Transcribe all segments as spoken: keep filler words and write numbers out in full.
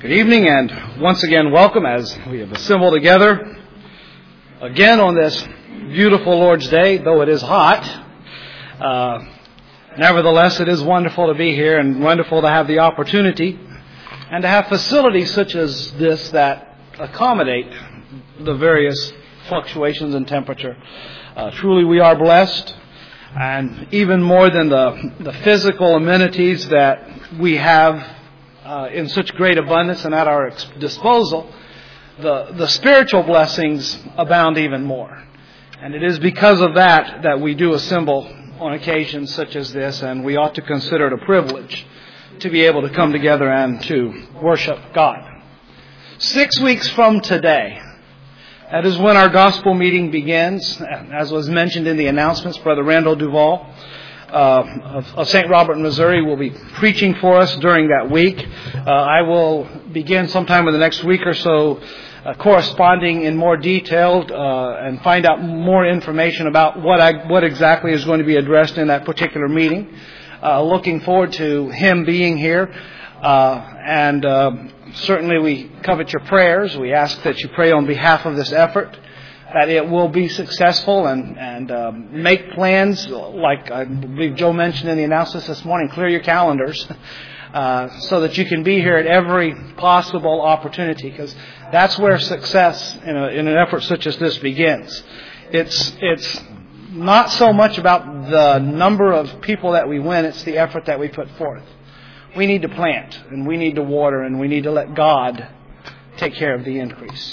Good evening, and once again welcome as we have assembled together again on this beautiful Lord's Day, though it is hot. Uh, nevertheless, it is wonderful to be here and wonderful to have the opportunity and to have facilities such as this that accommodate the various fluctuations in temperature. Uh, truly, we are blessed, and even more than the, the physical amenities that we have Uh, in such great abundance and at our disposal, the, the spiritual blessings abound even more. And it is because of that that we do assemble on occasions such as this, and we ought to consider it a privilege to be able to come together and to worship God. Six weeks from today, that is when our gospel meeting begins. As was mentioned in the announcements, Brother Randall Duval Uh, of, of Saint Robert, Missouri, will be preaching for us during that week. Uh, I will begin sometime in the next week or so uh, corresponding in more detail uh, and find out more information about what I, what exactly is going to be addressed in that particular meeting. Uh, looking forward to him being here. Uh, and uh, certainly we covet your prayers. We ask that you pray on behalf of this effort, that it will be successful, and, and um, make plans, like I believe Joe mentioned in the announcements this morning, clear your calendars uh, so that you can be here at every possible opportunity, because that's where success in, a, in an effort such as this begins. It's, it's not so much about the number of people that we win, it's the effort that we put forth. We need to plant, and we need to water, and we need to let God take care of the increase.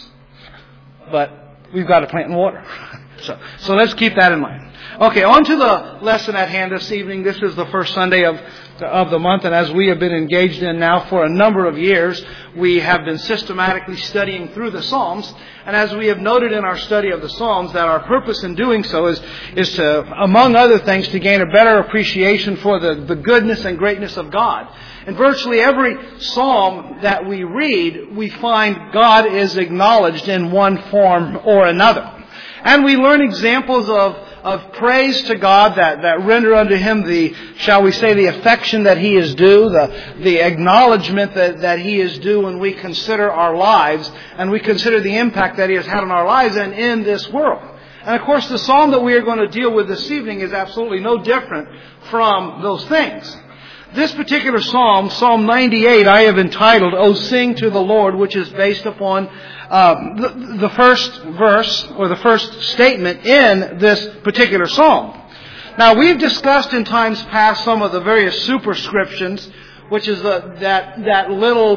But we've got to plant and water. So, so let's keep that in mind. Okay, on to the lesson at hand this evening. This is the first Sunday of, of the month, and as we have been engaged in now for a number of years, we have been systematically studying through the Psalms. And as we have noted in our study of the Psalms, that our purpose in doing so is, is to, among other things, to gain a better appreciation for the, the goodness and greatness of God. In virtually every psalm that we read, we find God is acknowledged in one form or another. And we learn examples of, of praise to God that, that render unto Him the, shall we say, the affection that He is due, the, the acknowledgement that, that He is due when we consider our lives and we consider the impact that He has had on our lives and in this world. And of course, the psalm that we are going to deal with this evening is absolutely no different from those things. This particular psalm, Psalm ninety-eight, I have entitled, "O Sing to the Lord," which is based upon uh, the, the first verse or the first statement in this particular psalm. Now, we've discussed in times past some of the various superscriptions, which is the, that, that little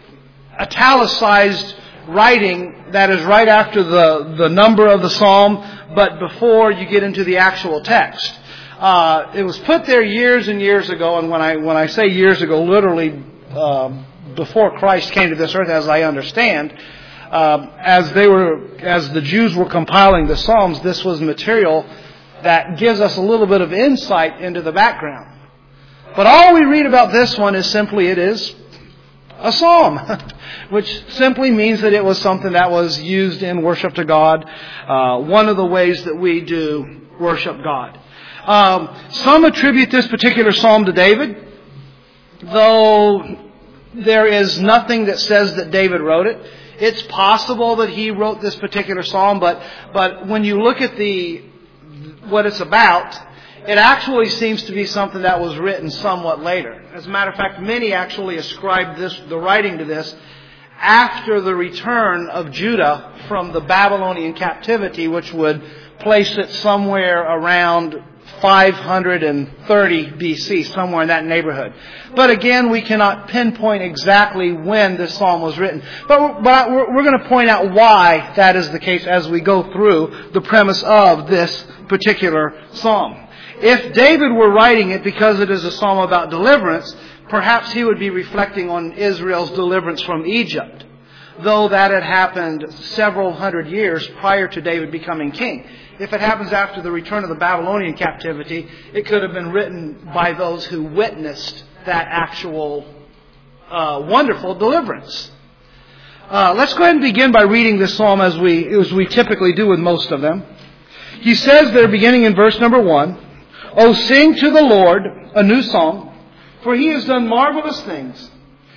italicized writing that is right after the, the number of the psalm, but before you get into the actual text. Uh, it was put there years and years ago, and when I when I say years ago, literally uh, before Christ came to this earth, as I understand, uh, as they were, as the Jews were compiling the Psalms, this was material that gives us a little bit of insight into the background. But all we read about this one is simply it is a psalm, which simply means that it was something that was used in worship to God. Uh, one of the ways that we do worship God. Um, some attribute this particular psalm to David, though there is nothing that says that David wrote it. It's possible that he wrote this particular psalm, but but when you look at the what it's about, it actually seems to be something that was written somewhat later. As a matter of fact, many actually ascribe this the writing to this after the return of Judah from the Babylonian captivity, which would place it somewhere around five hundred thirty B C, somewhere in that neighborhood. But again, we cannot pinpoint exactly when this psalm was written. But, but we're, we're going to point out why that is the case as we go through the premise of this particular psalm. If David were writing it because it is a psalm about deliverance, perhaps he would be reflecting on Israel's deliverance from Egypt, though that had happened several hundred years prior to David becoming king. If it happens after the return of the Babylonian captivity, it could have been written by those who witnessed that actual uh, wonderful deliverance. Uh, let's go ahead and begin by reading this psalm as we, as we typically do with most of them. He says there, beginning in verse number one, "O sing to the Lord a new song, for He has done marvelous things.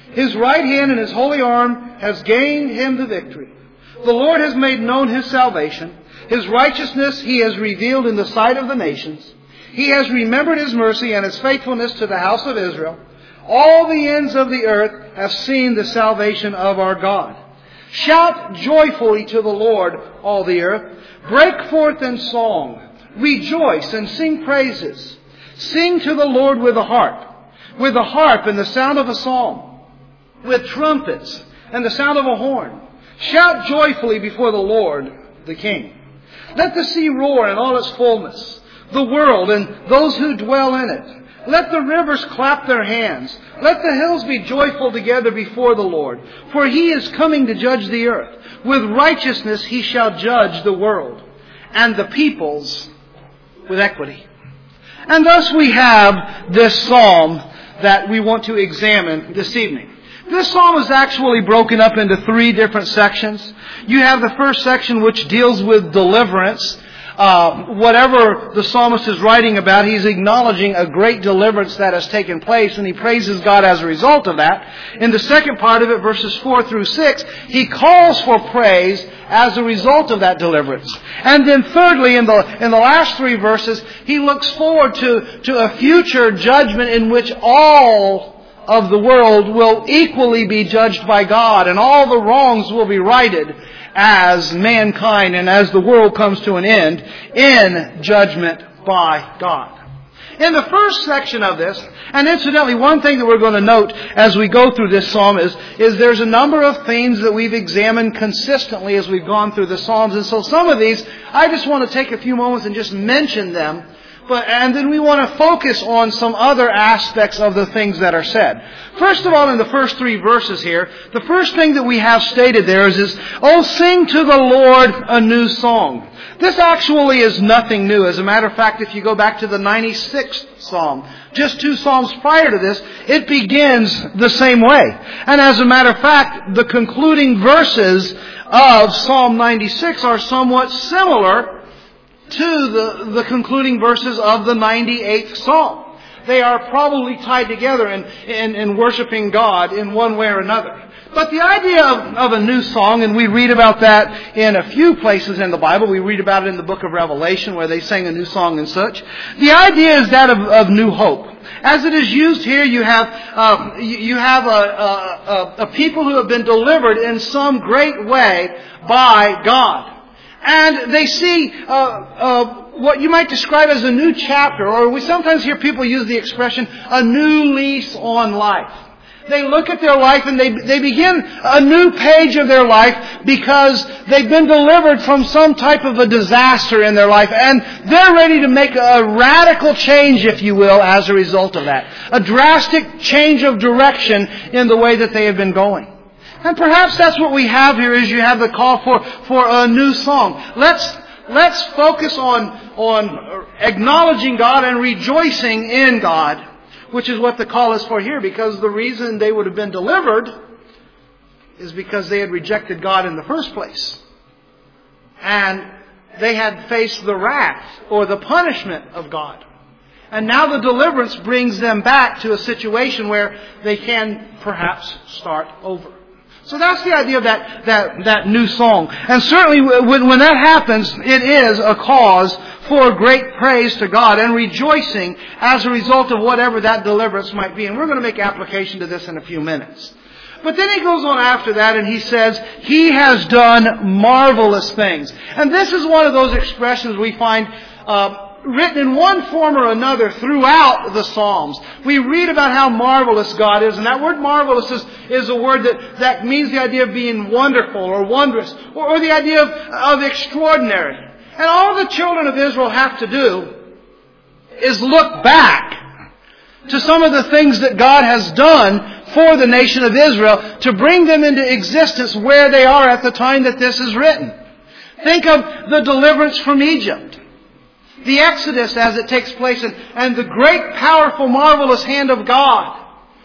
His right hand and His holy arm has gained Him the victory. The Lord has made known His salvation. His righteousness He has revealed in the sight of the nations. He has remembered His mercy and His faithfulness to the house of Israel. All the ends of the earth have seen the salvation of our God. Shout joyfully to the Lord, all the earth. Break forth in song. Rejoice and sing praises. Sing to the Lord with a harp, with a harp and the sound of a psalm, with trumpets and the sound of a horn. Shout joyfully before the Lord, the King. Let the sea roar in all its fullness, the world and those who dwell in it. Let the rivers clap their hands. Let the hills be joyful together before the Lord. For He is coming to judge the earth. With righteousness He shall judge the world, and the peoples with equity. And thus we have this psalm that we want to examine this evening. This psalm is actually broken up into three different sections. You have the first section which deals with deliverance. Uh, whatever the psalmist is writing about, he's acknowledging a great deliverance that has taken place, and he praises God as a result of that. In the second part of it, verses four through six, he calls for praise as a result of that deliverance. And then thirdly, in the in the last three verses, he looks forward to, to a future judgment in which all of the world will equally be judged by God, and all the wrongs will be righted as mankind and as the world comes to an end in judgment by God. In the first section of this, and incidentally, one thing that we're going to note as we go through this psalm is, is there's a number of themes that we've examined consistently as we've gone through the Psalms. And so some of these, I just want to take a few moments and just mention them. But, and then we want to focus on some other aspects of the things that are said. First of all, in the first three verses here, the first thing that we have stated there is, is, "Oh, sing to the Lord a new song." This actually is nothing new. As a matter of fact, if you go back to the ninety-sixth Psalm, just two Psalms prior to this, it begins the same way. And as a matter of fact, the concluding verses of Psalm ninety-six are somewhat similar to the, the concluding verses of the ninety-eighth Psalm. They are probably tied together in, in, in worshiping God in one way or another. But the idea of, of a new song, and we read about that in a few places in the Bible. We read about it in the book of Revelation where they sang a new song and such. The idea is that of, of new hope. As it is used here, you have uh, you have a, a, a people who have been delivered in some great way by God. And they see uh, uh, what you might describe as a new chapter, or we sometimes hear people use the expression, a new lease on life. They look at their life and they they begin a new page of their life because they've been delivered from some type of a disaster in their life, and they're ready to make a radical change, if you will, as a result of that. A drastic change of direction in the way that they have been going. And perhaps that's what we have here, is you have the call for, for a new song. Let's, let's focus on, on acknowledging God and rejoicing in God, which is what the call is for here, because the reason they would have been delivered is because they had rejected God in the first place. And they had faced the wrath or the punishment of God. And now the deliverance brings them back to a situation where they can perhaps start over. So that's the idea of that, that, that new song. And certainly when, when that happens, it is a cause for great praise to God and rejoicing as a result of whatever that deliverance might be. And we're going to make application to this in a few minutes. But then he goes on after that and he says, He has done marvelous things. And this is one of those expressions we find uh, written in one form or another throughout the Psalms. We read about how marvelous God is, and that word marvelous is, is a word that, that means the idea of being wonderful or wondrous, or, or the idea of, of extraordinary. And all the children of Israel have to do is look back to some of the things that God has done for the nation of Israel to bring them into existence where they are at the time that this is written. Think of the deliverance from Egypt. The Exodus as it takes place, and, and the great, powerful, marvelous hand of God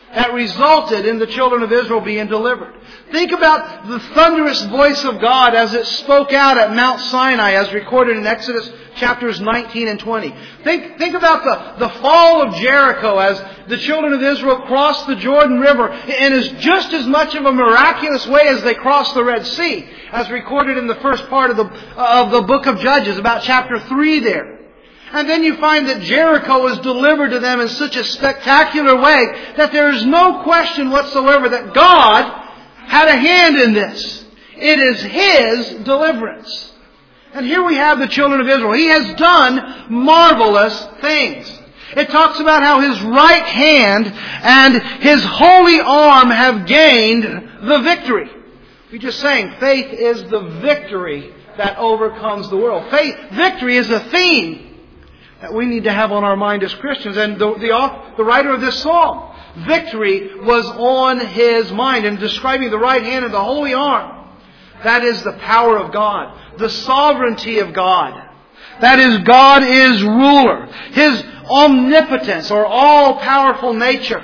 that resulted in the children of Israel being delivered. Think about the thunderous voice of God as it spoke out at Mount Sinai, as recorded in Exodus chapters nineteen and twenty. Think, think about the, the fall of Jericho as the children of Israel crossed the Jordan River in as just as much of a miraculous way as they crossed the Red Sea, as recorded in the first part of the, of the book of Judges, about chapter three there. And then you find that Jericho was delivered to them in such a spectacular way that there is no question whatsoever that God had a hand in this. It is His deliverance. And here we have the children of Israel. He has done marvelous things. It talks about how His right hand and His holy arm have gained the victory. We just saying, faith is the victory that overcomes the world. Faith, victory is a theme that we need to have on our mind as Christians. And the, the, the writer of this psalm, victory was on his mind. And describing the right hand and the holy arm, that is the power of God, the sovereignty of God. That is, God is ruler. His omnipotence or all-powerful nature.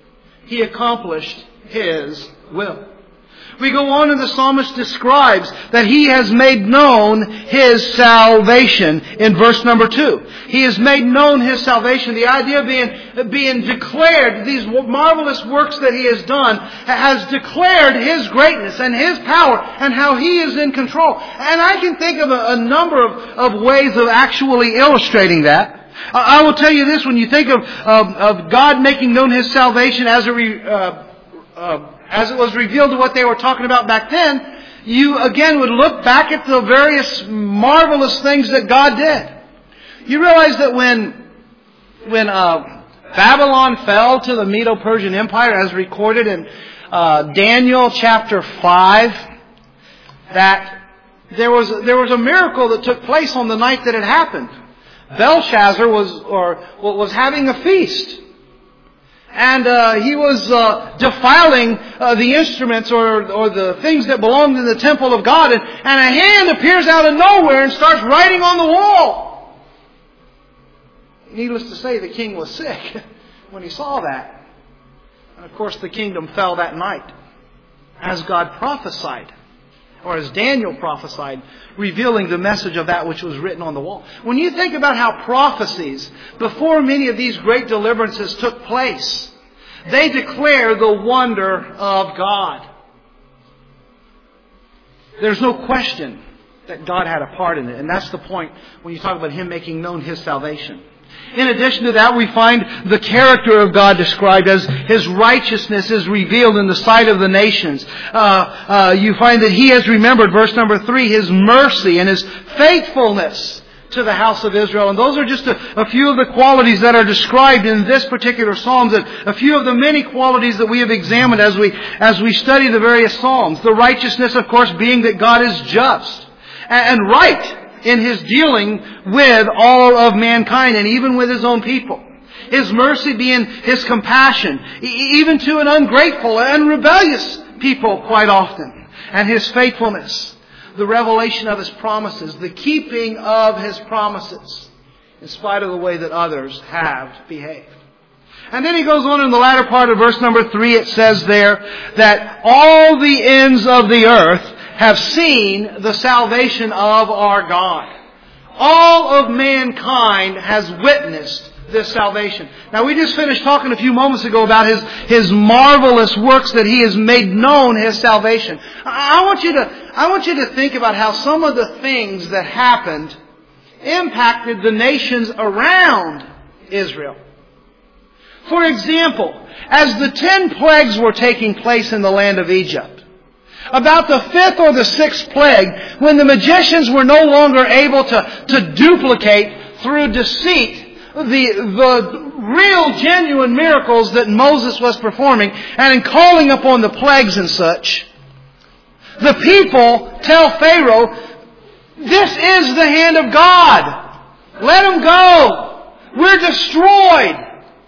He accomplished His will. We go on and the psalmist describes that he has made known His salvation in verse number two. He has made known His salvation. The idea of being, being declared, these marvelous works that He has done, has declared His greatness and His power and how He is in control. And I can think of a, a number of, of ways of actually illustrating that. I will tell you this, when you think of, of, of God making known His salvation as a re, uh, uh, as it was revealed to what they were talking about back then, you again would look back at the various marvelous things that God did. You realize that when when uh, Babylon fell to the Medo-Persian Empire, as recorded in uh, Daniel chapter five, that there was there was a miracle that took place on the night that it happened. Belshazzar was or was having a feast. And uh, he was uh, defiling uh, the instruments or, or the things that belonged in the temple of God. And, and a hand appears out of nowhere and starts writing on the wall. Needless to say, the king was sick when he saw that. And of course, the kingdom fell that night, as God prophesied, or as Daniel prophesied, revealing the message of that which was written on the wall. When you think about how prophecies, before many of these great deliverances took place, they declare the wonder of God. There's no question that God had a part in it. And that's the point when you talk about Him making known His salvation. In addition to that, we find the character of God described as His righteousness is revealed in the sight of the nations. Uh, uh, you find that He has remembered, verse number three, His mercy and His faithfulness to the house of Israel. And those are just a, a few of the qualities that are described in this particular Psalms, and a few of the many qualities that we have examined as we, as we study the various Psalms. The righteousness, of course, being that God is just and, and right in His dealing with all of mankind and even with His own people. His mercy being His compassion, even to an ungrateful and rebellious people quite often. And His faithfulness, the revelation of His promises, the keeping of His promises, in spite of the way that others have behaved. And then he goes on in the latter part of verse number three, it says there that all the ends of the earth have seen the salvation of our God. All of mankind has witnessed this salvation. Now, we just finished talking a few moments ago about His, His marvelous works that He has made known His salvation. I want you to, I want you to think about how some of the things that happened impacted the nations around Israel. For example, as the ten plagues were taking place in the land of Egypt, about the fifth or the sixth plague, when the magicians were no longer able to, to duplicate through deceit the, the real, genuine miracles that Moses was performing, and in calling upon the plagues and such, the people tell Pharaoh, "This is the hand of God. Let them go. We're destroyed."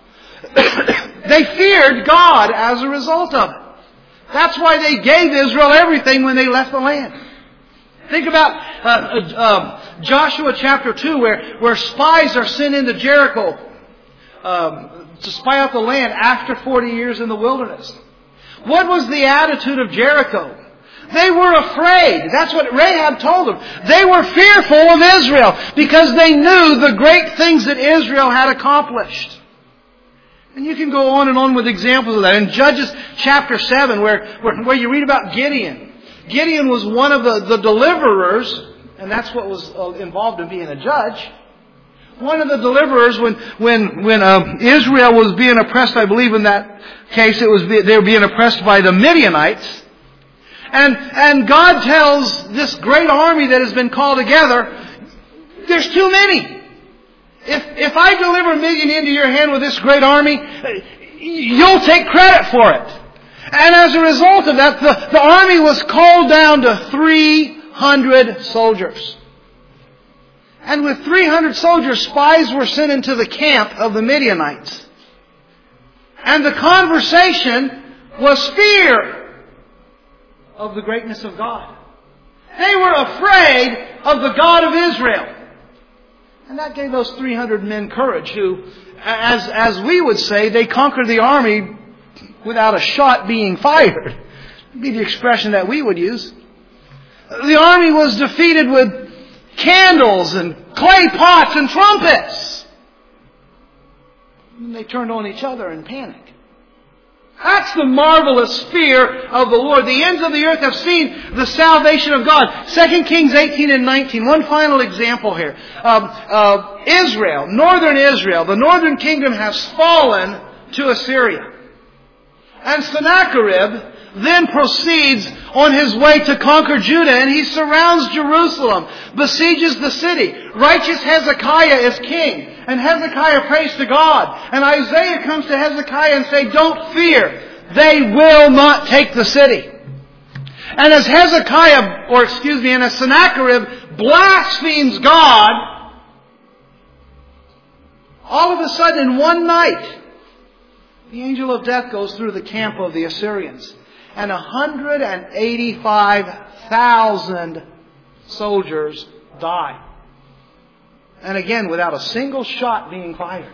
They feared God as a result of it. That's why they gave Israel everything when they left the land. Think about uh, uh, uh, Joshua chapter two, where, where spies are sent into Jericho. Um, to spy out the land after forty years in the wilderness. What was the attitude of Jericho? They were afraid. That's what Rahab told them. They were fearful of Israel because they knew the great things that Israel had accomplished. And you can go on and on with examples of that. In Judges chapter seven, where, where, where you read about Gideon. Gideon was one of the, the deliverers, and that's what was involved in being a judge. One of the deliverers when when when um, Israel was being oppressed, I believe in that case it was they were being oppressed by the Midianites. And and God tells this great army that has been called together, there's too many. If if I deliver Midian into your hand with this great army, you'll take credit for it. And as a result of that, the, the army was called down to three hundred soldiers. And with three hundred soldiers, spies were sent into the camp of the Midianites. And the conversation was fear of the greatness of God. They were afraid of the God of Israel. And that gave those three hundred men courage who, as, as we would say, they conquered the army without a shot being fired. That would be the expression that we would use. The army was defeated with candles and clay pots and trumpets. And they turned on each other in panic. That's the marvelous fear of the Lord. The ends of the earth have seen the salvation of God. Second Kings eighteen and nineteen. One final example here. Um, uh, Israel, northern Israel, the northern kingdom has fallen to Assyria. And Sennacherib then proceeds on his way to conquer Judah, and he surrounds Jerusalem, besieges the city. Righteous Hezekiah is king, and Hezekiah prays to God. And Isaiah comes to Hezekiah and says, don't fear, they will not take the city. And as Hezekiah, or excuse me, and as Sennacherib blasphemes God, all of a sudden in one night, the angel of death goes through the camp of the Assyrians. And one hundred eighty-five thousand soldiers die. And again, without a single shot being fired.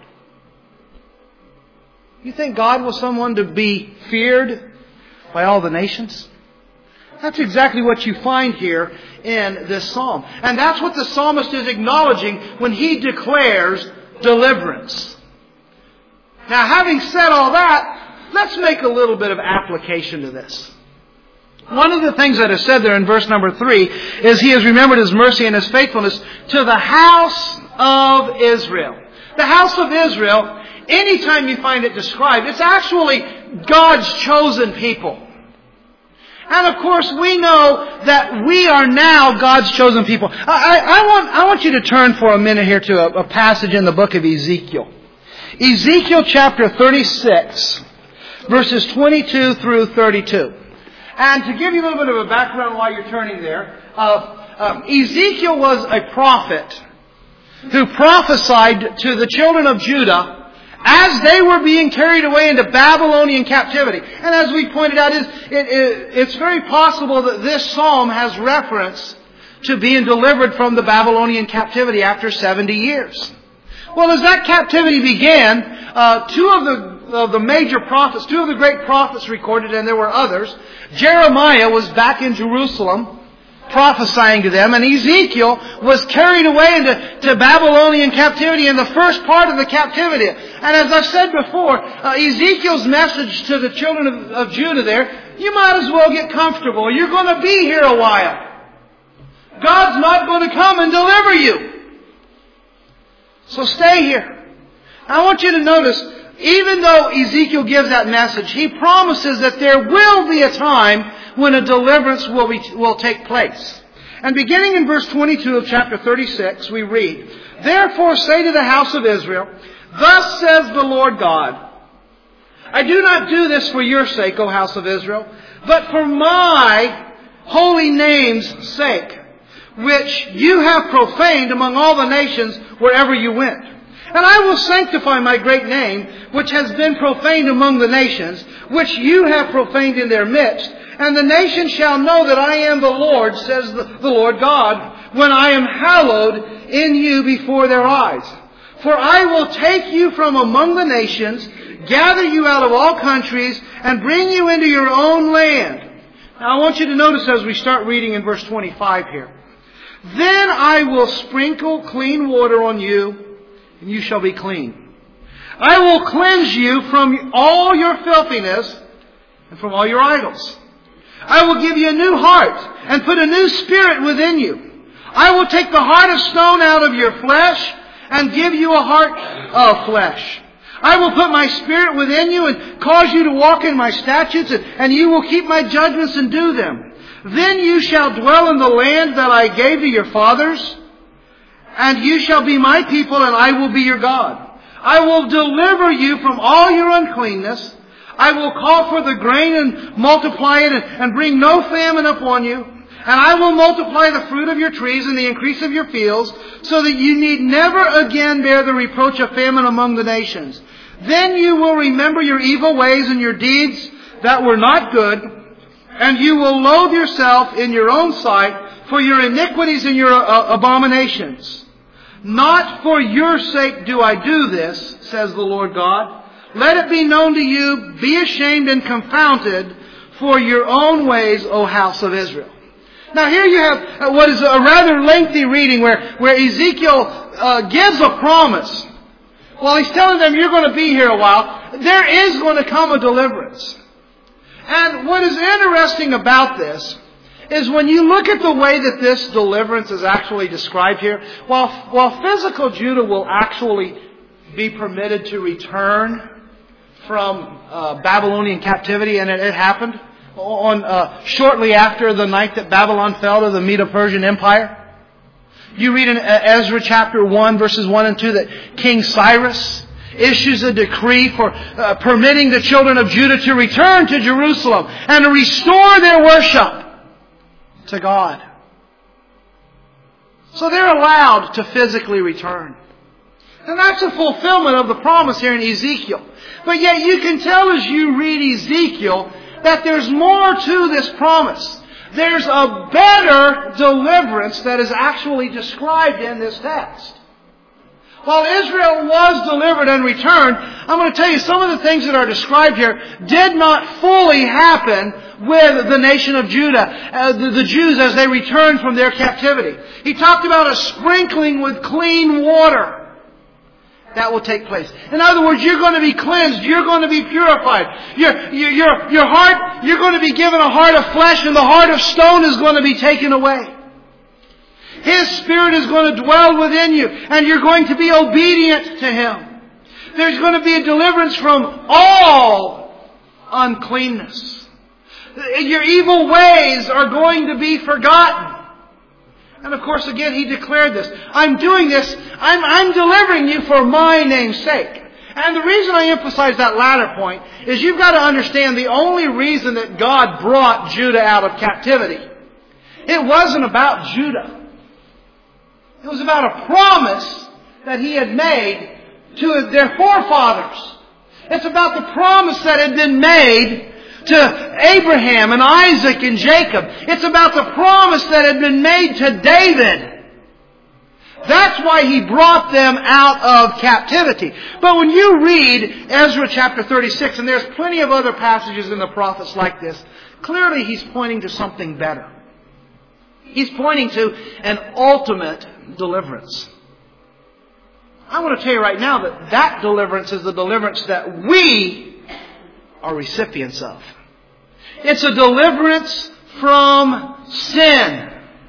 You think God was someone to be feared by all the nations? That's exactly what you find here in this psalm. And that's what the psalmist is acknowledging when he declares deliverance. Now, having said all that, let's make a little bit of application to this. One of the things that is said there in verse number three is He has remembered His mercy and His faithfulness to the house of Israel. The house of Israel, anytime you find it described, it's actually God's chosen people. And of course, we know that we are now God's chosen people. I, I, I, want, I want you to turn for a minute here to a, a passage in the book of Ezekiel. Ezekiel chapter thirty-six, verses twenty-two through thirty-two. And to give you a little bit of a background while you're turning there, uh, um, Ezekiel was a prophet who prophesied to the children of Judah as they were being carried away into Babylonian captivity. And as we pointed out, it, it, it's very possible that this psalm has reference to being delivered from the Babylonian captivity after seventy years. Well, as that captivity began, uh, two of the, of the major prophets, two of the great prophets recorded, and there were others. Jeremiah was back in Jerusalem prophesying to them, and Ezekiel was carried away into to Babylonian captivity in the first part of the captivity. And as I've said before, uh, Ezekiel's message to the children of, of Judah there, you might as well get comfortable. You're going to be here a while. God's not going to come and deliver you. So stay here. I want you to notice, even though Ezekiel gives that message, he promises that there will be a time when a deliverance will, be, will take place. And beginning in verse twenty-two of chapter thirty-six, we read, "Therefore say to the house of Israel, Thus says the Lord God, I do not do this for your sake, O house of Israel, but for my holy name's sake, which you have profaned among all the nations wherever you went. And I will sanctify my great name, which has been profaned among the nations, which you have profaned in their midst. And the nations shall know that I am the Lord, says the, the Lord God, when I am hallowed in you before their eyes. For I will take you from among the nations, gather you out of all countries, and bring you into your own land. Now I want you to notice as we start reading in verse twenty-five here. Then I will sprinkle clean water on you, and you shall be clean. I will cleanse you from all your filthiness and from all your idols. I will give you a new heart and put a new spirit within you. I will take the heart of stone out of your flesh and give you a heart of flesh. I will put my spirit within you and cause you to walk in my statutes, and you will keep my judgments and do them. Then you shall dwell in the land that I gave to your fathers, and you shall be my people, and I will be your God. I will deliver you from all your uncleanness. I will call for the grain and multiply it, and bring no famine upon you. And I will multiply the fruit of your trees and the increase of your fields, so that you need never again bear the reproach of famine among the nations. Then you will remember your evil ways and your deeds that were not good, and you will loathe yourself in your own sight for your iniquities and your uh, abominations. Not for your sake do I do this, says the Lord God. Let it be known to you, be ashamed and confounded for your own ways, O house of Israel. Now here you have what is a rather lengthy reading where, where Ezekiel uh, gives a promise. While he's telling them you're going to be here a while, there is going to come a deliverance. And what is interesting about this is when you look at the way that this deliverance is actually described here, while, while physical Judah will actually be permitted to return from uh, Babylonian captivity, and it, it happened on uh, shortly after the night that Babylon fell to the Medo-Persian Empire. You read in Ezra chapter one, verses one and two, that King Cyrus issues a decree for uh, permitting the children of Judah to return to Jerusalem and to restore their worship to God. So they're allowed to physically return. And that's a fulfillment of the promise here in Ezekiel. But yet you can tell as you read Ezekiel that there's more to this promise. There's a better deliverance that is actually described in this text. While Israel was delivered and returned, I'm going to tell you some of the things that are described here did not fully happen with the nation of Judah, uh, the, the Jews as they returned from their captivity. He talked about a sprinkling with clean water. That will take place. In other words, you're going to be cleansed. You're going to be purified. Your, your, your, your heart, you're going to be given a heart of flesh, and the heart of stone is going to be taken away. His Spirit is going to dwell within you, and you're going to be obedient to Him. There's going to be a deliverance from all uncleanness. Your evil ways are going to be forgotten. And of course, again, He declared this. I'm doing this, I'm, I'm delivering you for my name's sake. And the reason I emphasize that latter point is you've got to understand the only reason that God brought Judah out of captivity. It wasn't about Judah. It was about a promise that He had made to their forefathers. It's about the promise that had been made to Abraham and Isaac and Jacob. It's about the promise that had been made to David. That's why He brought them out of captivity. But when you read Ezra chapter thirty-six, and there's plenty of other passages in the prophets like this, clearly He's pointing to something better. He's pointing to an ultimate deliverance. I want to tell you right now that that deliverance is the deliverance that we are recipients of. It's a deliverance from sin.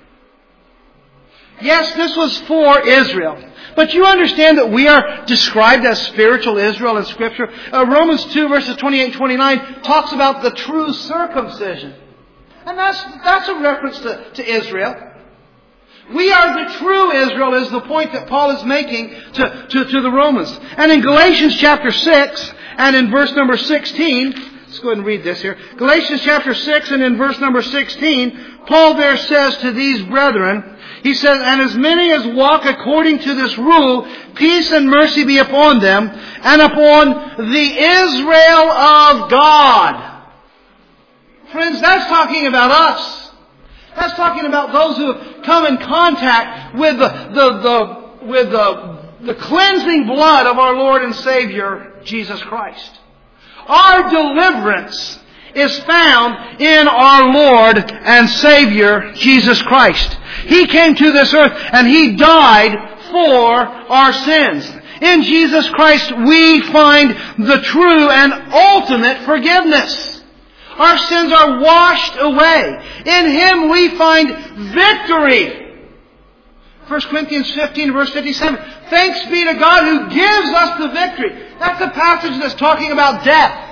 Yes, this was for Israel. But you understand that we are described as spiritual Israel in Scripture. Uh, Romans two verses twenty-eight and twenty-nine talks about the true circumcision. And that's, that's a reference to, to Israel. We are the true Israel is the point that Paul is making to, to, to the Romans. And in Galatians chapter six and in verse number sixteen, let's go ahead and read this here. Galatians chapter six and in verse number sixteen, Paul there says to these brethren, he says, and as many as walk according to this rule, peace and mercy be upon them and upon the Israel of God. Friends, that's talking about us. That's talking about those who have come in contact with the, the, the, with the the cleansing blood of our Lord and Savior, Jesus Christ. Our deliverance is found in our Lord and Savior, Jesus Christ. He came to this earth and He died for our sins. In Jesus Christ we find the true and ultimate forgiveness. Our sins are washed away. In Him we find victory. First Corinthians fifteen verse fifty-seven. Thanks be to God who gives us the victory. That's a passage that's talking about death.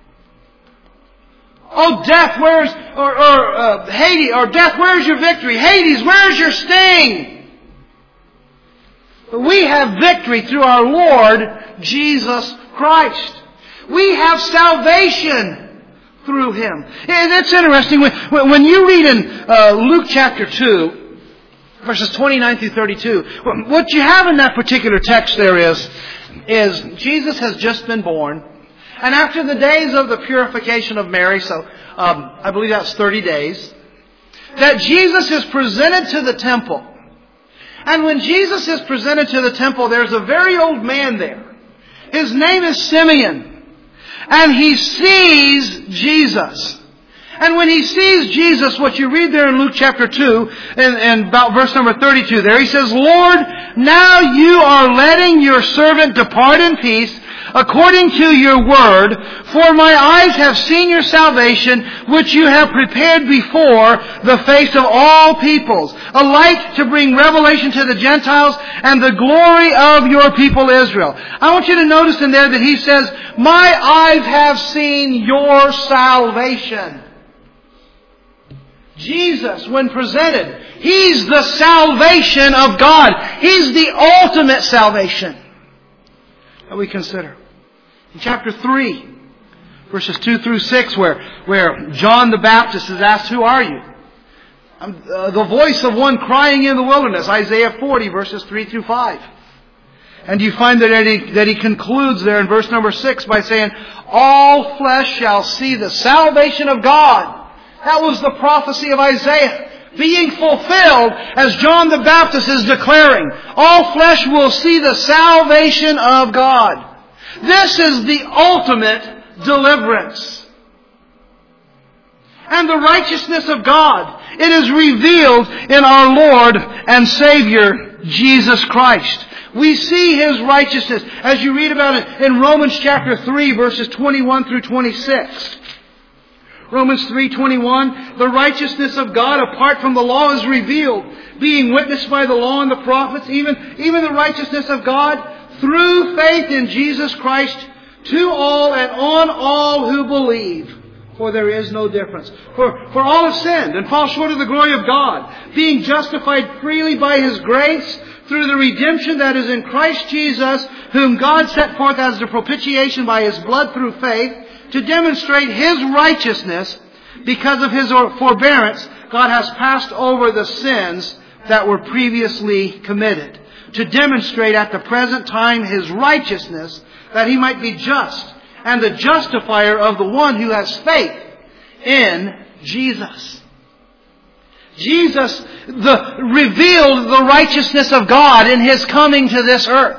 Oh, death, where's, or, or uh, Hades, or death, where's your victory? Hades, where's your sting? But we have victory through our Lord Jesus Christ. We have salvation through Him. And it's interesting, when, when you read in uh, Luke chapter two, verses twenty-nine through thirty-two, what you have in that particular text there is, is Jesus has just been born. And after the days of the purification of Mary, so um, I believe that's thirty days, that Jesus is presented to the temple. And when Jesus is presented to the temple, there's a very old man there. His name is Simeon. And he sees Jesus. And when he sees Jesus, what you read there in Luke chapter two, and, and about verse number thirty-two there, he says, Lord, now you are letting your servant depart in peace, according to your word, for my eyes have seen your salvation, which you have prepared before the face of all peoples, a light to bring revelation to the Gentiles and the glory of your people Israel. I want you to notice in there that he says, my eyes have seen your salvation. Jesus, when presented, He's the salvation of God. He's the ultimate salvation that we consider. In chapter three, verses two through six, where, where John the Baptist is asked, who are you? I'm, uh, the voice of one crying in the wilderness, Isaiah forty, verses three through five. And you find that he, that he concludes there in verse number six by saying, all flesh shall see the salvation of God. That was the prophecy of Isaiah being fulfilled as John the Baptist is declaring. All flesh will see the salvation of God. This is the ultimate deliverance. And the righteousness of God, it is revealed in our Lord and Savior, Jesus Christ. We see His righteousness as you read about it in Romans chapter three, verses twenty-one through twenty-six. Romans three twenty-one, the righteousness of God apart from the law is revealed, being witnessed by the law and the prophets, even, even the righteousness of God through faith in Jesus Christ to all and on all who believe. For there is no difference. For, for all have sinned and fall short of the glory of God, being justified freely by His grace through the redemption that is in Christ Jesus, whom God set forth as the propitiation by His blood through faith, to demonstrate His righteousness. Because of His forbearance, God has passed over the sins that were previously committed, to demonstrate at the present time His righteousness, that He might be just and the justifier of the one who has faith in Jesus. Jesus the, revealed the righteousness of God in His coming to this earth.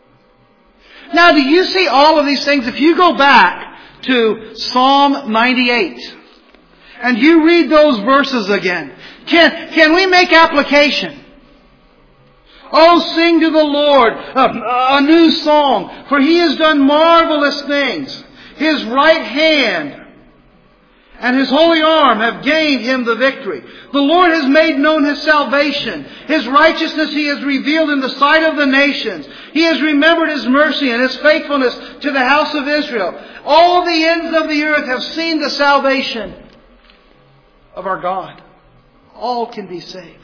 Now, do you see all of these things? If you go back to Psalm ninety-eight and you read those verses again, can, can we make application? Oh, sing to the Lord a, a new song, for He has done marvelous things. His right hand and His holy arm have gained Him the victory. The Lord has made known His salvation. His righteousness He has revealed in the sight of the nations. He has remembered His mercy and His faithfulness to the house of Israel. All the ends of the earth have seen the salvation of our God. All can be saved.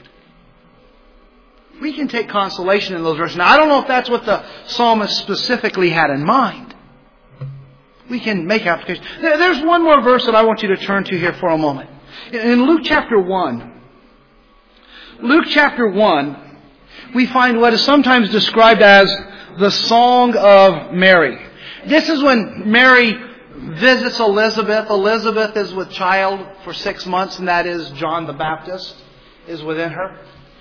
We can take consolation in those verses. Now, I don't know if that's what the psalmist specifically had in mind. We can make application. There's one more verse that I want you to turn to here for a moment. In Luke chapter one, Luke chapter one, we find what is sometimes described as the Song of Mary. This is when Mary visits Elizabeth. Elizabeth is with child for six months, and that is John the Baptist is within her.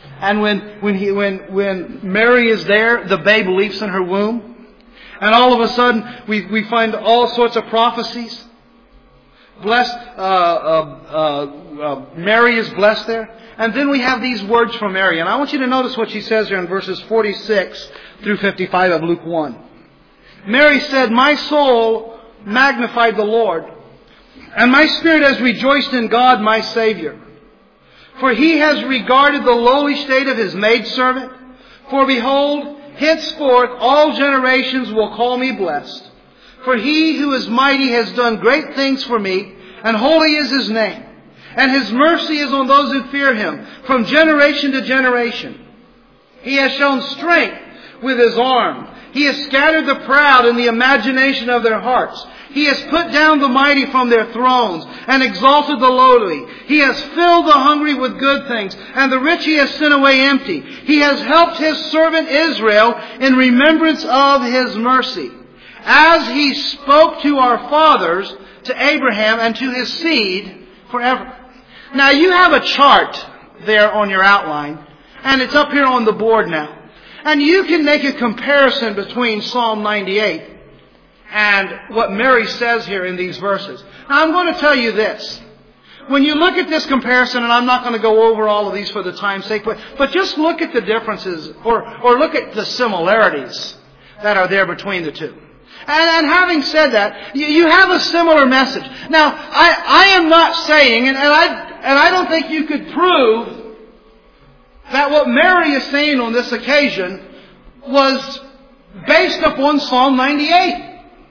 And when, when, he, when, when Mary is there, the babe leaps in her womb. And all of a sudden, we, we find all sorts of prophecies. Blessed, uh, uh, uh, uh, Mary is blessed there. And then we have these words from Mary. And I want you to notice what she says here in verses forty-six through fifty-five of Luke one. Mary said, "My soul magnified the Lord, and my spirit has rejoiced in God my Savior. For He has regarded the lowly state of His maidservant. For behold, henceforth all generations will call me blessed. For He who is mighty has done great things for me, and holy is His name. And His mercy is on those who fear Him, from generation to generation. He has shown strength with His arm. He has scattered the proud in the imagination of their hearts. He has put down the mighty from their thrones and exalted the lowly. He has filled the hungry with good things, and the rich He has sent away empty. He has helped His servant Israel in remembrance of His mercy, as He spoke to our fathers, to Abraham, and to his seed forever." Now you have a chart there on your outline, and it's up here on the board now. And you can make a comparison between Psalm ninety-eight and what Mary says here in these verses. Now I'm going to tell you this. When you look at this comparison, and I'm not going to go over all of these for the time's sake, but, but just look at the differences, or, or look at the similarities that are there between the two. And, and having said that, you, you have a similar message. Now, I, I am not saying, and, and, I, and I don't think you could prove that what Mary is saying on this occasion was based upon Psalm ninety-eight.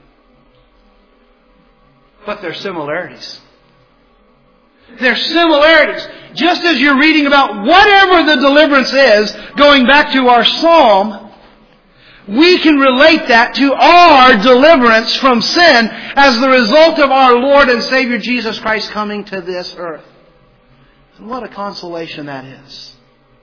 But there's similarities. There's similarities. Just as you're reading about whatever the deliverance is, going back to our psalm, we can relate that to our deliverance from sin as the result of our Lord and Savior Jesus Christ coming to this earth. And what a consolation that is.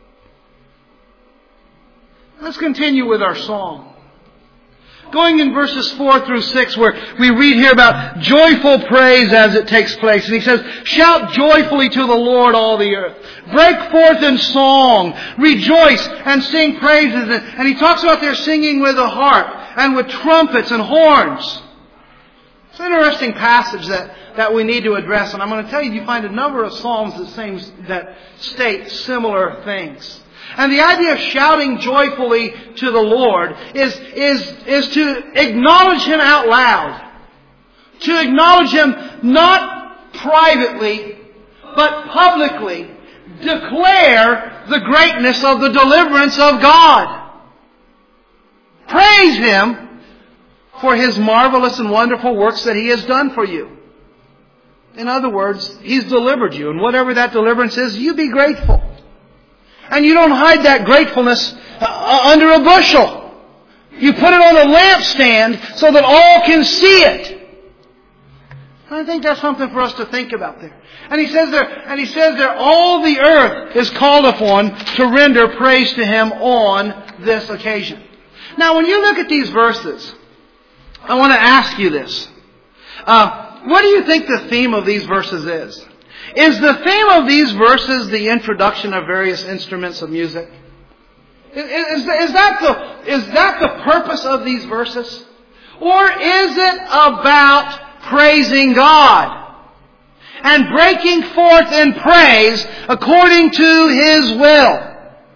Let's continue with our song. Going in verses four through six, where we read here about joyful praise as it takes place. And he says, "Shout joyfully to the Lord, all the earth. Break forth in song. Rejoice and sing praises." And he talks about their singing with a harp and with trumpets and horns. It's an interesting passage that, that we need to address. And I'm going to tell you, you find a number of psalms that, same, that state similar things. And the idea of shouting joyfully to the Lord is, is, is to acknowledge Him out loud. To acknowledge Him not privately, but publicly. Declare the greatness of the deliverance of God. Praise Him for His marvelous and wonderful works that He has done for you. In other words, He's delivered you. And whatever that deliverance is, you be grateful. And you don't hide that gratefulness uh, under a bushel. You put it on a lampstand so that all can see it. I think that's something for us to think about there. And he says there, and he says there, all the earth is called upon to render praise to Him on this occasion. Now, when you look at these verses, I want to ask you this. Uh, what do you think the theme of these verses is? Is the theme of these verses the introduction of various instruments of music? Is, is, is, that the, is that the purpose of these verses? Or is it about praising God and breaking forth in praise according to His will?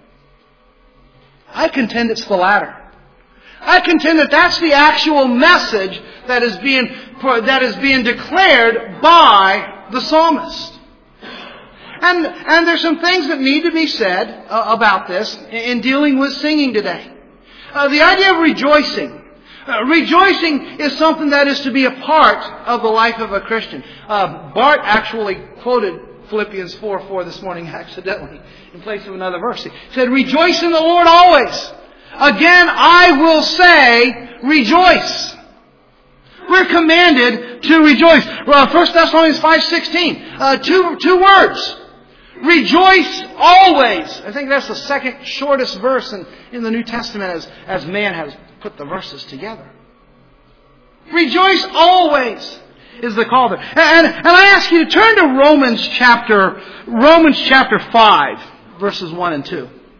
I contend it's the latter. I contend that that's the actual message that is being, that is being declared by the psalmist. And, and there's some things that need to be said uh, about this in dealing with singing today. Uh, the idea of rejoicing. Uh, rejoicing is something that is to be a part of the life of a Christian. Uh, Bart actually quoted Philippians four four this morning accidentally in place of another verse. He said, "Rejoice in the Lord always. Again, I will say, rejoice." We're commanded to rejoice. Well, First Thessalonians five sixteen. Uh, two, two words. Rejoice always. I think that's the second shortest verse in, in the New Testament as, as man has put the verses together. Rejoice always is the call there. And, and I ask you to turn to Romans chapter, Romans chapter five, verses one and two.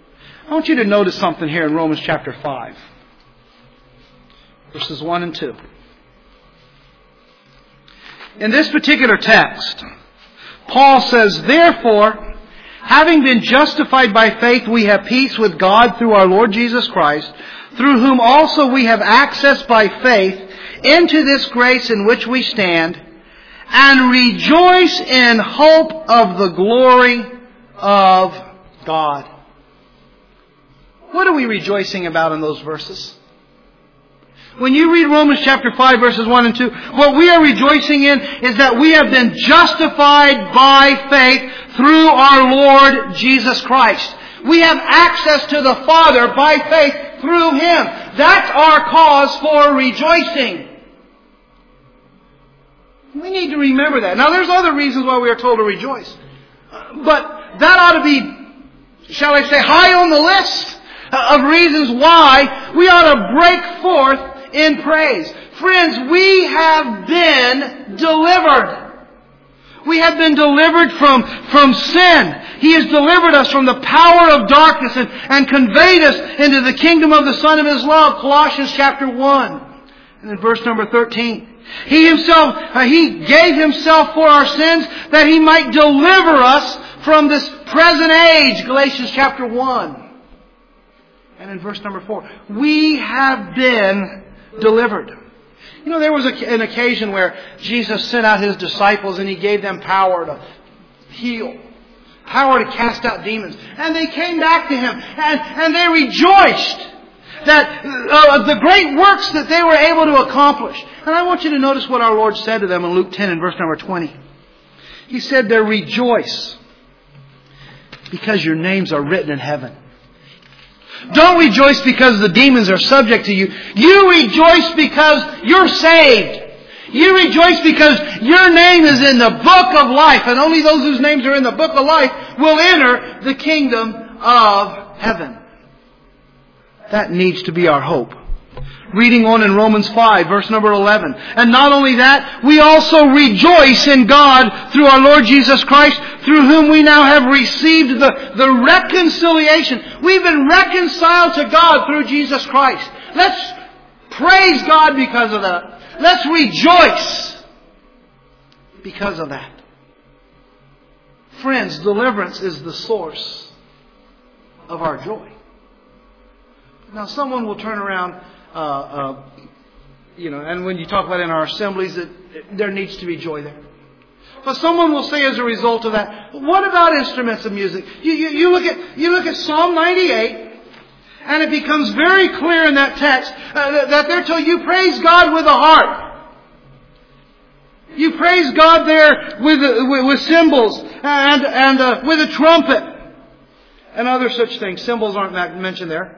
I want you to notice something here in Romans chapter five. Verses one and two. In this particular text, Paul says, therefore, having been justified by faith, we have peace with God through our Lord Jesus Christ, through whom also we have access by faith into this grace in which we stand, and rejoice in hope of the glory of God. What are we rejoicing about in those verses? When you read Romans chapter five, verses one and two, what we are rejoicing in is that we have been justified by faith through our Lord Jesus Christ. We have access to the Father by faith through Him. That's our cause for rejoicing. We need to remember that. Now, there's other reasons why we are told to rejoice. But that ought to be, shall I say, high on the list of reasons why we ought to break forth in praise. Friends, we have been delivered. We have been delivered from, from sin. He has delivered us from the power of darkness and, and conveyed us into the kingdom of the Son of His love. Colossians chapter one. And in verse number thirteen. He Himself, uh, He gave Himself for our sins that He might deliver us from this present age. Galatians chapter one. And in verse number four. We have been delivered. You know, there was a, an occasion where Jesus sent out His disciples and He gave them power to heal. Power to cast out demons. And they came back to Him and, and they rejoiced that uh, the great works that they were able to accomplish. And I want you to notice what our Lord said to them in Luke ten and verse number twenty. He said, "They rejoice because your names are written in heaven." Don't rejoice because the demons are subject to you. You rejoice because you're saved. You rejoice because your name is in the book of life. And only those whose names are in the book of life will enter the kingdom of heaven. That needs to be our hope. Reading on in Romans five, verse number eleven. And not only that, we also rejoice in God through our Lord Jesus Christ, through whom we now have received the, the reconciliation. We've been reconciled to God through Jesus Christ. Let's praise God because of that. Let's rejoice because of that. Friends, deliverance is the source of our joy. Now, someone will turn around, uh, uh, you know, and when you talk about in our assemblies, that there needs to be joy there. But someone will say as a result of that, what about instruments of music? You, you, you look at you look at Psalm ninety-eight, and it becomes very clear in that text uh, that they're told you praise God with a harp. You praise God there with with, with cymbals and and uh, with a trumpet and other such things. Cymbals aren't mentioned there.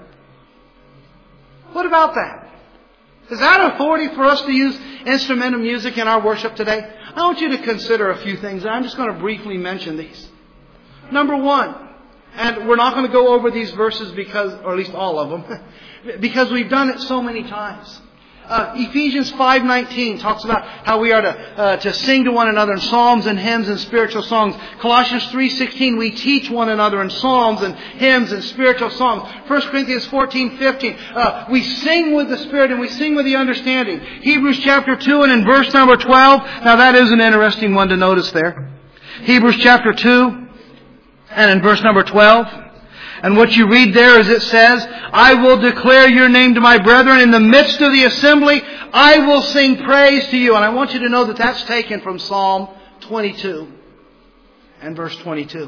What about that? Is that authority for us to use instrumental music in our worship today? I want you to consider a few things. I'm just going to briefly mention these. Number one, and we're not going to go over these verses because, or at least all of them, because we've done it so many times. Uh, Ephesians five nineteen talks about how we are to uh, to sing to one another in psalms and hymns and spiritual songs. Colossians three sixteen, we teach one another in psalms and hymns and spiritual songs. First Corinthians fourteen fifteen, uh, we sing with the Spirit and we sing with the understanding. Hebrews chapter two and in verse number twelve, now that is an interesting one to notice there. Hebrews chapter two and in verse number twelve. And what you read there is it says, I will declare your name to my brethren. In the midst of the assembly, I will sing praise to you. And I want you to know that that's taken from Psalm twenty-two and verse twenty-two.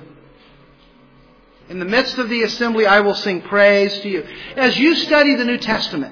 In the midst of the assembly, I will sing praise to you. As you study the New Testament,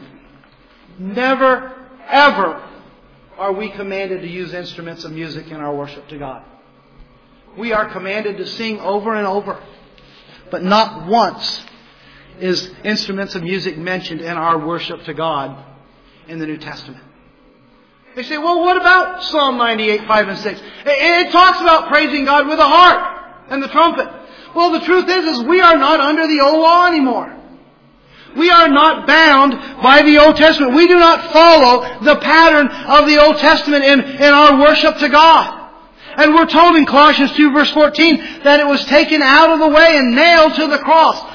never, ever are we commanded to use instruments of music in our worship to God. We are commanded to sing over and over. But not once is instruments of music mentioned in our worship to God in the New Testament. They say, well, what about Psalm ninety-eight, five and six? It talks about praising God with a harp and the trumpet. Well, the truth is, is we are not under the old law anymore. We are not bound by the Old Testament. We do not follow the pattern of the Old Testament in, in our worship to God. And we're told in Colossians two verse fourteen that it was taken out of the way and nailed to the cross.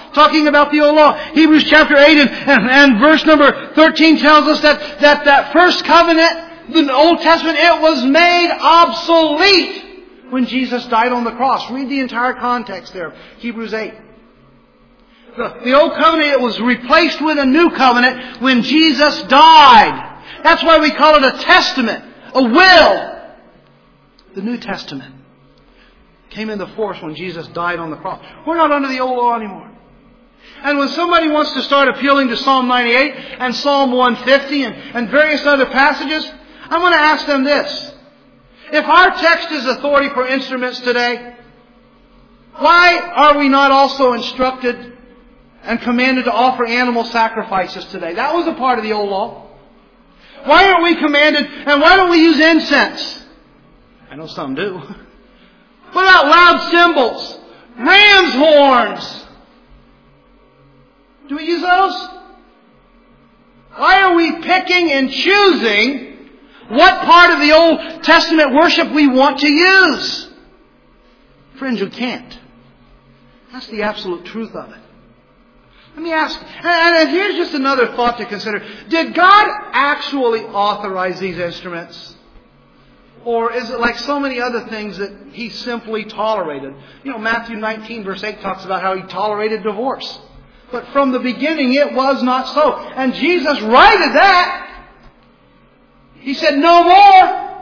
talking about the old law. Hebrews chapter eight and, and, and verse number thirteen tells us that, that that first covenant, the Old Testament, it was made obsolete when Jesus died on the cross. Read the entire context there, Hebrews eight. The, the old covenant, it was replaced with a new covenant when Jesus died. That's why we call it a testament, a will. The New Testament came into force when Jesus died on the cross. We're not under the old law anymore. And when somebody wants to start appealing to Psalm ninety-eight and Psalm one fifty and, and various other passages, I'm going to ask them this. If our text is authority for instruments today, why are we not also instructed and commanded to offer animal sacrifices today? That was a part of the old law. Why aren't we commanded, and why don't we use incense? I know some do. What about loud cymbals? Ram's horns? Do we use those? Why are we picking and choosing what part of the Old Testament worship we want to use? Friends, you can't. That's the absolute truth of it. Let me ask, and here's just another thought to consider. Did God actually authorize these instruments? Or is it like so many other things that He simply tolerated? You know, Matthew nineteen verse eight talks about how He tolerated divorce. But from the beginning it was not so. And Jesus righted that. He said, no more.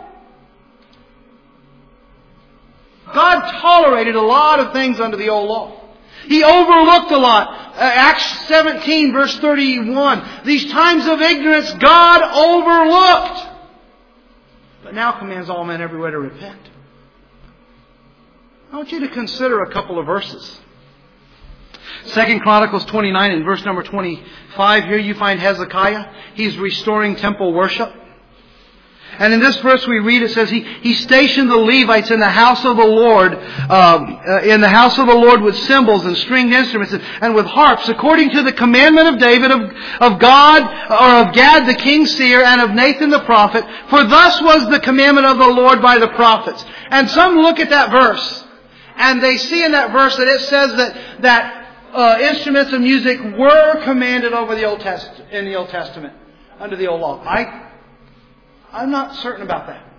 God tolerated a lot of things under the old law. He overlooked a lot. Uh, Acts seventeen verse thirty-one. These times of ignorance God overlooked. But now commands all men everywhere to repent. I want you to consider a couple of verses. Second Chronicles twenty-nine and verse number twenty-five. Here you find Hezekiah. He's restoring temple worship. And in this verse we read, it says, He, he stationed the Levites in the house of the Lord, um, uh, in the house of the Lord with cymbals and stringed instruments and, and with harps, according to the commandment of David, of, of God, or of Gad the king seer, and of Nathan the prophet. For thus was the commandment of the Lord by the prophets. And some look at that verse, and they see in that verse that it says that, that uh, instruments of music were commanded over the Old Test, in the Old Testament, under the old law. I I'm not certain about that.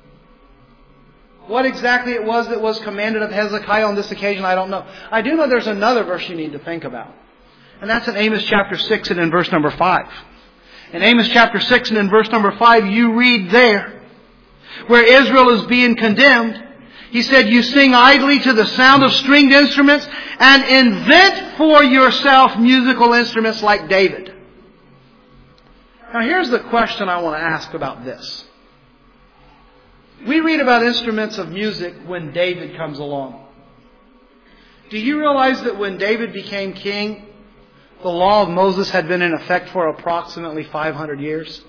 What exactly it was that was commanded of Hezekiah on this occasion, I don't know. I do know there's another verse you need to think about. And that's in Amos chapter six and in verse number five. In Amos chapter six and in verse number five, you read there, where Israel is being condemned. He said, you sing idly to the sound of stringed instruments and invent for yourself musical instruments like David. Now here's the question I want to ask about this. We read about instruments of music when David comes along. Do you realize that when David became king, the law of Moses had been in effect for approximately five hundred years?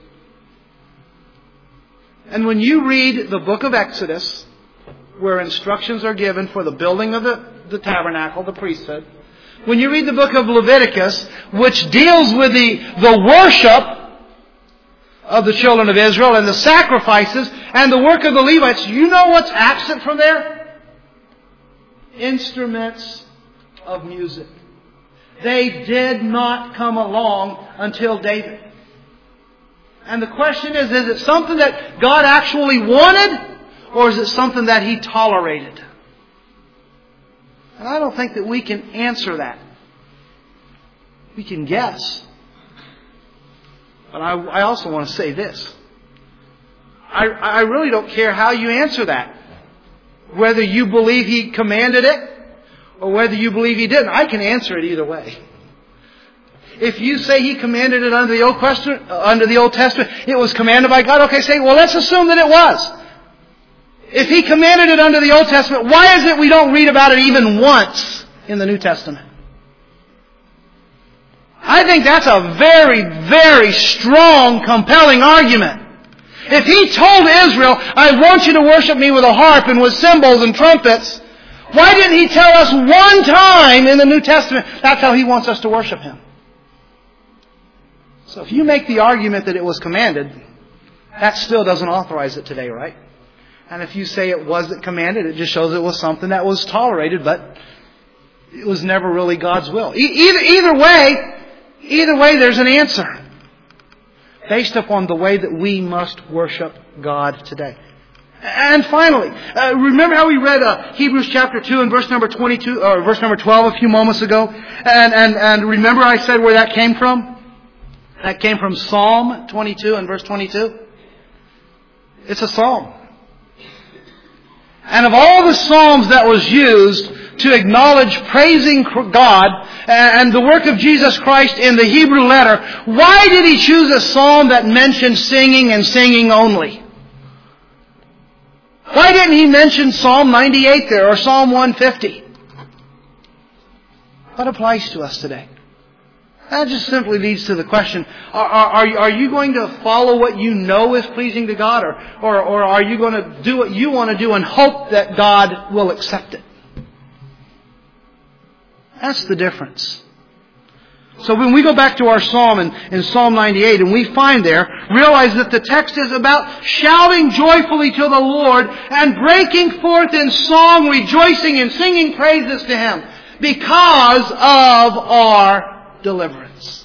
And when you read the book of Exodus, where instructions are given for the building of the, the tabernacle, the priesthood, when you read the book of Leviticus, which deals with the, the worship of the children of Israel and the sacrifices and the work of the Levites, you know what's absent from there? Instruments of music. They did not come along until David. And the question is, is it something that God actually wanted, or is it something that He tolerated? And I don't think that we can answer that. We can guess. But I, I also want to say this. I, I really don't care how you answer that. Whether you believe He commanded it or whether you believe He didn't. I can answer it either way. If you say He commanded it under the Old Testament, under the Old Testament, it was commanded by God. Okay, say, well, let's assume that it was. If He commanded it under the Old Testament, why is it we don't read about it even once in the New Testament? I think that's a very, very strong, compelling argument. If He told Israel, I want you to worship me with a harp and with cymbals and trumpets, why didn't He tell us one time in the New Testament that's how He wants us to worship Him? So if you make the argument that it was commanded, that still doesn't authorize it today, right? And if you say it wasn't commanded, it just shows it was something that was tolerated, but it was never really God's will. E- either, either way, either way, there's an answer based upon the way that we must worship God today. And finally, uh, remember how we read uh, Hebrews chapter two and verse number twenty-two, or verse number twelve a few moments ago? And, and, and remember I said where that came from? That came from Psalm twenty-two and verse twenty-two. It's a psalm. And of all the psalms that was used to acknowledge praising God and the work of Jesus Christ in the Hebrew letter, why did he choose a psalm that mentioned singing and singing only? Why didn't he mention Psalm ninety-eight there or Psalm one fifty? What applies to us today? That just simply leads to the question, are, are, are you going to follow what you know is pleasing to God, or, or, or are you going to do what you want to do and hope that God will accept it? That's the difference. So when we go back to our psalm in, in Psalm ninety-eight and we find there, realize that the text is about shouting joyfully to the Lord and breaking forth in song, rejoicing and singing praises to Him because of our deliverance.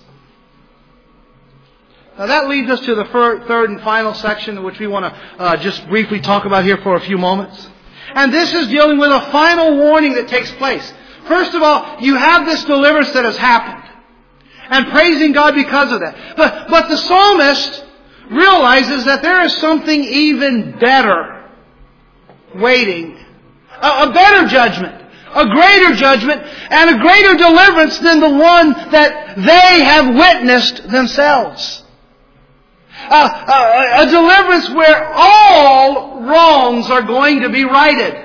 Now that leads us to the third and final section, which we want to uh, just briefly talk about here for a few moments. And this is dealing with a final warning that takes place. First of all, you have this deliverance that has happened. And praising God because of that. But, but the psalmist realizes that there is something even better waiting. A, a better judgment. A greater judgment. And a greater deliverance than the one that they have witnessed themselves. A, a, a deliverance where all wrongs are going to be righted.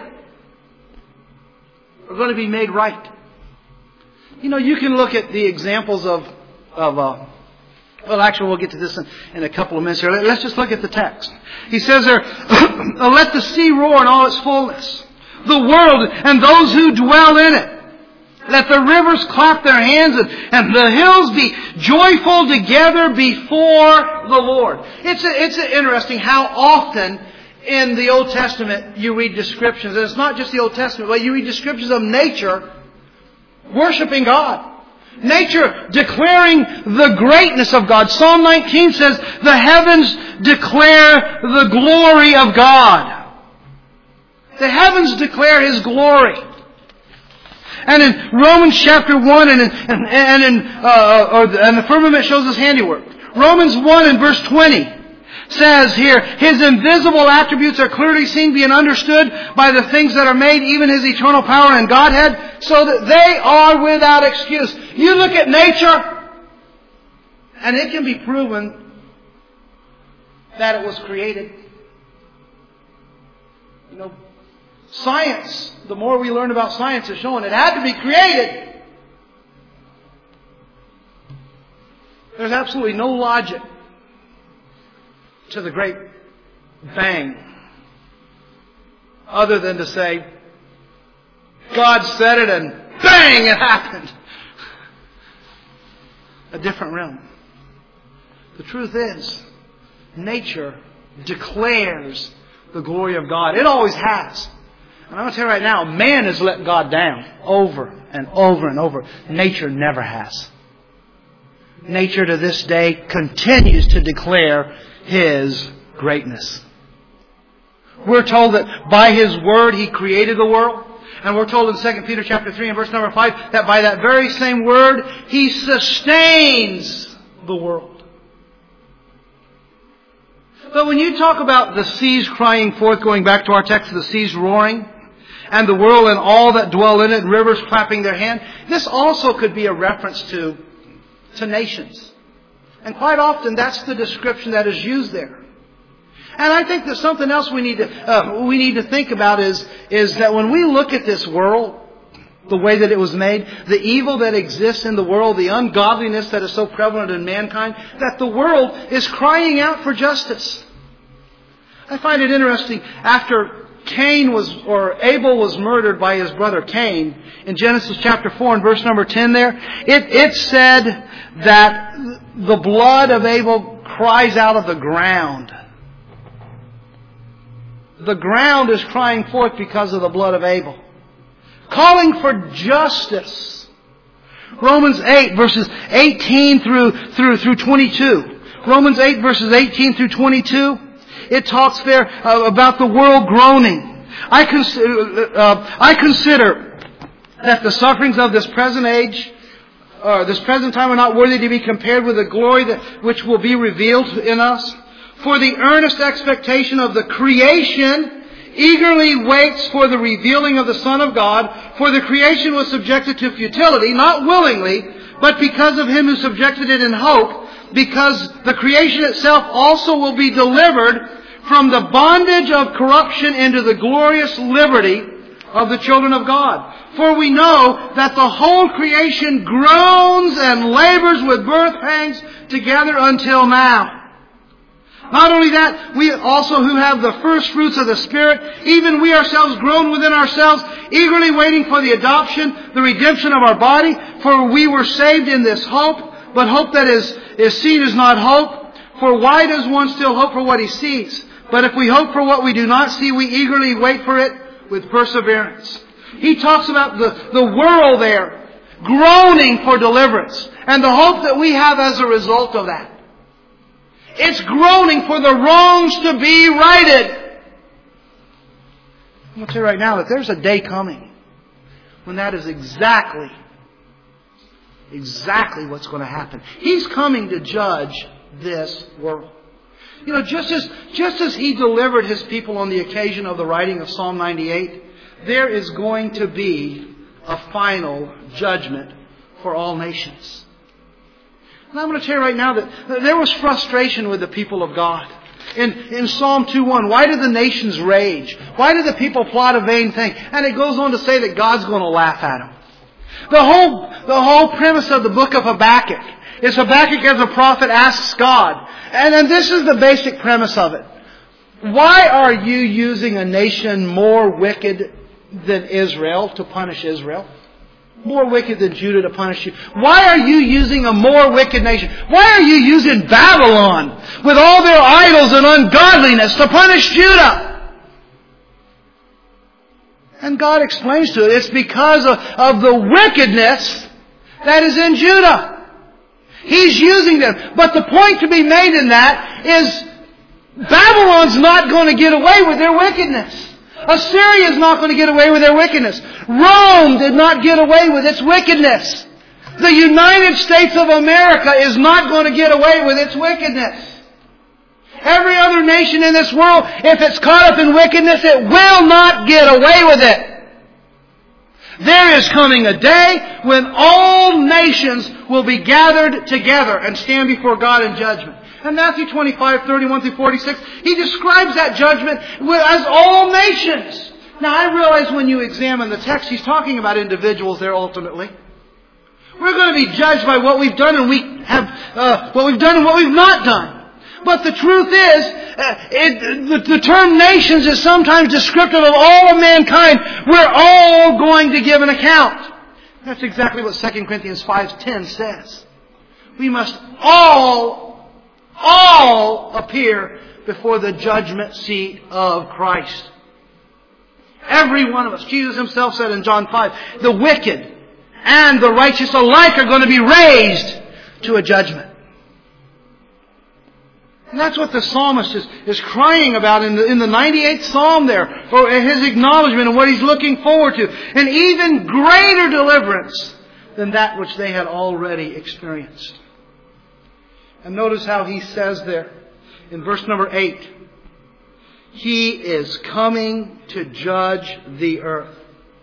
Are going to be made right. You know, you can look at the examples of, of uh, well, actually, we'll get to this in, in a couple of minutes here. Let's just look at the text. He says there, let the sea roar in all its fullness, the world and those who dwell in it. Let the rivers clap their hands and, and the hills be joyful together before the Lord. It's, a, it's a interesting how often in the Old Testament you read descriptions. And it's not just the Old Testament, but you read descriptions of nature worshiping God. Nature declaring the greatness of God. Psalm nineteen says, the heavens declare the glory of God. The heavens declare His glory. And in Romans chapter one and in, and, and in uh, or, and the firmament shows His handiwork. Romans one and verse twenty says here, His invisible attributes are clearly seen, being understood by the things that are made, even His eternal power and Godhead, so that they are without excuse. You look at nature, and it can be proven that it was created. You know, science, the more we learn about science, is showing it had to be created. There's absolutely no logic to the Great Bang, other than to say, God said it and bang, it happened. A different realm. The truth is, nature declares the glory of God. It always has. And I'm going to tell you right now, man has let God down over and over and over. Nature never has. Nature to this day continues to declare His greatness. We're told that by His Word He created the world. And we're told in Second Peter chapter three and verse number five that by that very same Word He sustains the world. But when you talk about the seas crying forth, going back to our text, the seas roaring, and the world and all that dwell in it, rivers clapping their hand, this also could be a reference to, to nations. And quite often that's the description that is used there. And I think that something else we need to uh, we need to think about is is that when we look at this world, the way that it was made, the evil that exists in the world, the ungodliness that is so prevalent in mankind, that the world is crying out for justice. I find it interesting, after Cain was, or Abel was murdered by his brother Cain, in Genesis chapter four and verse number ten there, it, it said that the blood of Abel cries out of the ground. The ground is crying forth because of the blood of Abel. calling for justice. Romans eight verses eighteen through, through, through twenty-two. Romans eight verses eighteen through twenty-two. It talks there uh, about the world groaning. I consider, uh, I consider that the sufferings of this present age, uh, this present time, are not worthy to be compared with the glory that which will be revealed in us. For the earnest expectation of the creation eagerly waits for the revealing of the Son of God. For the creation was subjected to futility, not willingly, but because of Him who subjected it in hope, because the creation itself also will be delivered from the bondage of corruption into the glorious liberty of the children of God. For we know that the whole creation groans and labors with birth pangs together until now. Not only that, we also who have the first fruits of the Spirit, even we ourselves groan within ourselves, eagerly waiting for the adoption, the redemption of our body. For we were saved in this hope, but hope that is, is seen is not hope. For why does one still hope for what he sees? But if we hope for what we do not see, we eagerly wait for it with perseverance. He talks about the, the world there, groaning for deliverance, and the hope that we have as a result of that. It's groaning for the wrongs to be righted. I'm going to tell you right now that there's a day coming when that is exactly, exactly what's going to happen. He's coming to judge this world. You know, just as, just as He delivered His people on the occasion of the writing of Psalm ninety-eight, there is going to be a final judgment for all nations. And I'm going to tell you right now that there was frustration with the people of God. In, in Psalm two one, why do the nations rage? Why do the people plot a vain thing? And it goes on to say that God's going to laugh at them. The whole, the whole premise of the book of Habakkuk is Habakkuk as a prophet asks God. And then this is the basic premise of it. Why are you using a nation more wicked than Israel to punish Israel? More wicked than Judah to punish you. Why are you using a more wicked nation? Why are you using Babylon with all their idols and ungodliness to punish Judah? And God explains to it, it's because of, of the wickedness that is in Judah. He's using them. But the point to be made in that is Babylon's not going to get away with their wickedness. Assyria is not going to get away with their wickedness. Rome did not get away with its wickedness. The United States of America is not going to get away with its wickedness. Every other nation in this world, if it's caught up in wickedness, it will not get away with it. There is coming a day when all nations will be gathered together and stand before God in judgment. In Matthew twenty-five, thirty-one through forty-six, He describes that judgment as all nations. Now I realize when you examine the text, He's talking about individuals there ultimately. We're going to be judged by what we've done and we have, uh, what we've done and what we've not done. But the truth is, uh, it, the, the term nations is sometimes descriptive of all of mankind. We're all going to give an account. That's exactly what Second Corinthians five ten says. We must all All appear before the judgment seat of Christ. Every one of us. Jesus Himself said in John five, the wicked and the righteous alike are going to be raised to a judgment. And that's what the psalmist is, is crying about in the, in the ninety-eighth Psalm there, for his acknowledgement of what he's looking forward to. An even greater deliverance than that which they had already experienced. And notice how he says there in verse number eight, He is coming to judge the earth.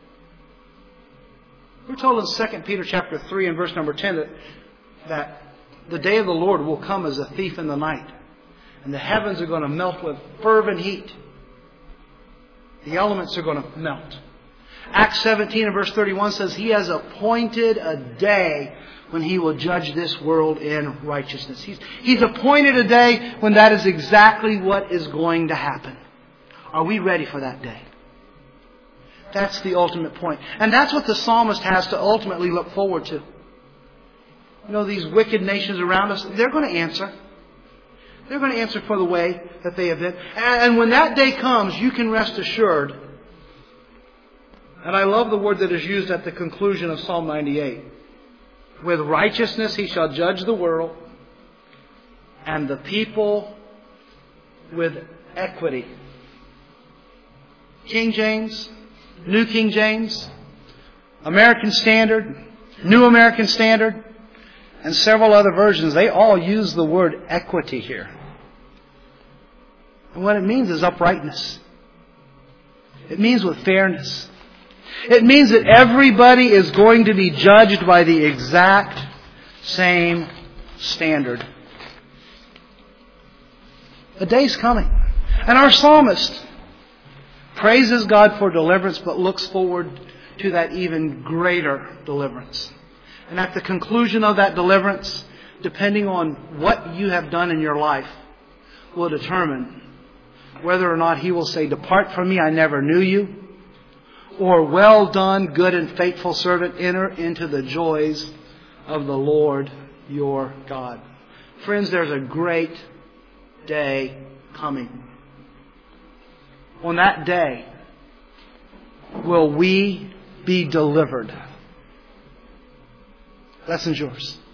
We're told in Second Peter chapter three and verse number ten that, that the day of the Lord will come as a thief in the night. And the heavens are going to melt with fervent heat. The elements are going to melt. Acts seventeen and verse thirty-one says He has appointed a day when He will judge this world in righteousness. He's, he's appointed a day when that is exactly what is going to happen. Are we ready for that day? That's the ultimate point. And that's what the psalmist has to ultimately look forward to. You know, these wicked nations around us, they're going to answer. They're going to answer for the way that they have been. And when that day comes, you can rest assured And I love the word that is used at the conclusion of Psalm ninety-eight. With righteousness he shall judge the world, and the people with equity. King James, New King James, American Standard, New American Standard, and several other versions, they all use the word equity here. And what it means is uprightness. It means with fairness. It means that everybody is going to be judged by the exact same standard. A day's coming. And our psalmist praises God for deliverance, but looks forward to that even greater deliverance. And at the conclusion of that deliverance, depending on what you have done in your life, will determine whether or not He will say, "Depart from me, I never knew you," or "Well done, good and faithful servant, enter into the joys of the Lord your God." Friends, there's a great day coming. On that day, will we be delivered? Lesson's yours.